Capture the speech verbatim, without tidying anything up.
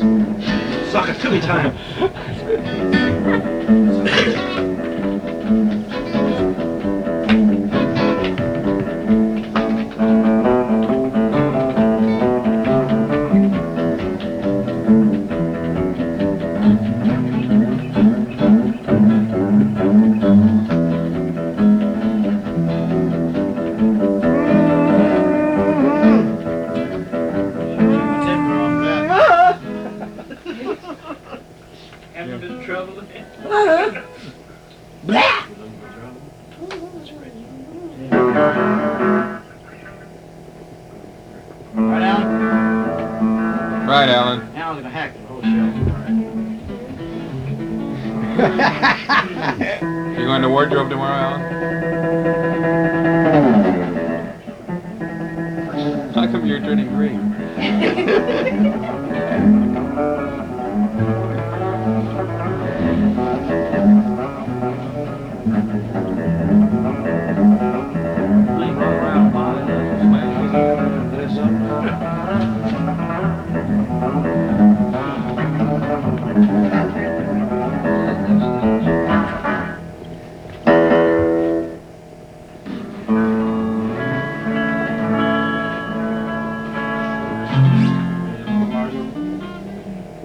Sucker, to me time. Right, Alan. Now I'm gonna hack the whole show. You going to wardrobe tomorrow, Alan? How come you're turning green?